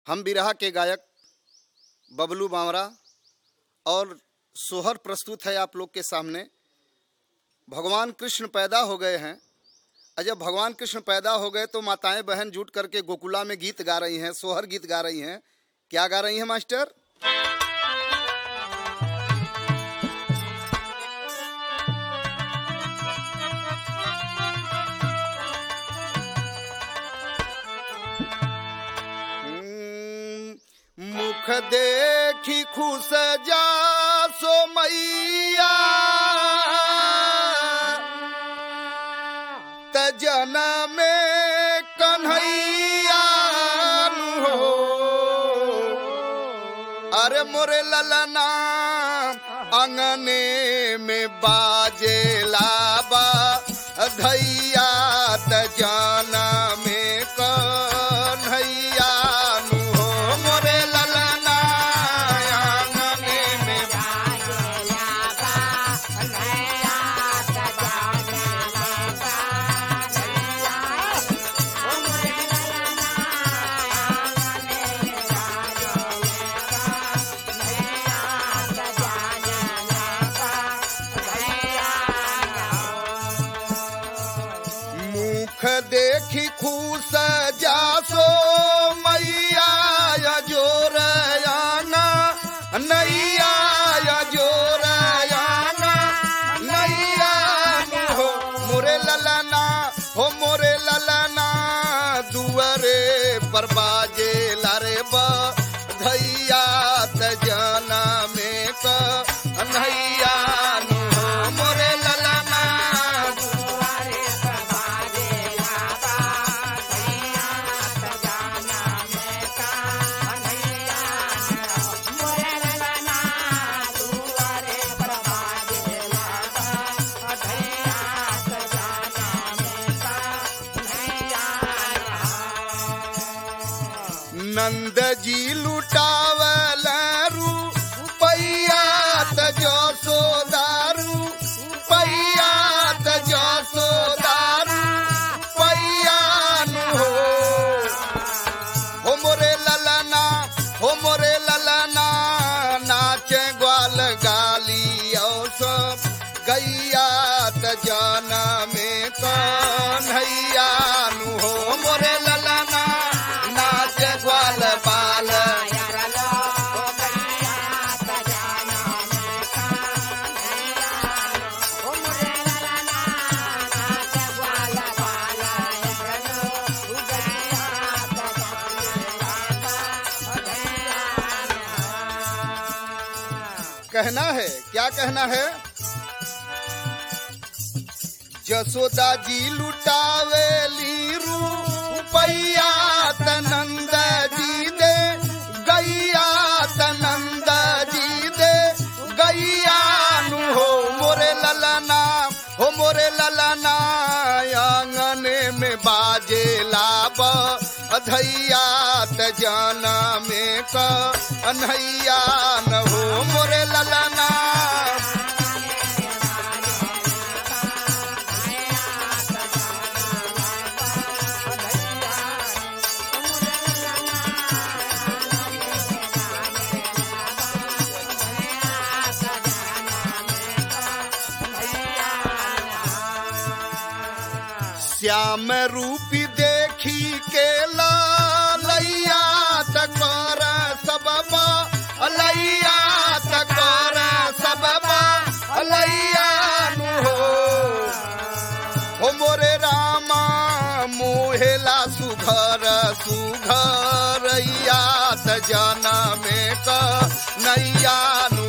हम बिरहा के गायक बबलू बावरा और सोहर प्रस्तुत है आप लोग के सामने। भगवान कृष्ण पैदा हो गए हैं और जब भगवान कृष्ण पैदा हो गए तो माताएं बहन जुट करके गोकुला में गीत गा रही हैं, सोहर गीत गा रही हैं। क्या गा रही हैं मास्टर? मुख देखी खुश जा सो मैया त जनम कन्हैया हो। अरे मोरे ललना अंगने में बाजे लाबा धैया त जनम कन्हैया हो। मोरे ललना अंगने में देखी खुश जासो मैया जोरयाना नैया जोरयाना नैया हो। मोरे ललना हो मोरे ललना दुआरे पर बाजे लारे बधैया त जना में कन्हैया हो। मोरे ललना नंद जी लुटावल रुपैया त जो सोदारू पैया त जो सोदारू पैया हो। हो मोरे ललना हो मोरे ललना नाचे ग्वाल गाली सब गैया त जाना में कन्हैया हो। मोरे ललना ग्वाल बाल कहना है, क्या कहना है? जसोदा जी लुटावेली रुपैया त नंद जी दे गैया त नंद जी दे गैया हो। मोरे ललना हो मोरे ललना आंगने में बाजे लाब धैया त जाना में कन्हैया न हो। मोरे ललना श्याम रूपी देखी के लैया तकर सबबा लैया तकर सबबा लैया हो। हो मोरे रामा मोहेला सुघर सुघरैया त जाना में कन्हैया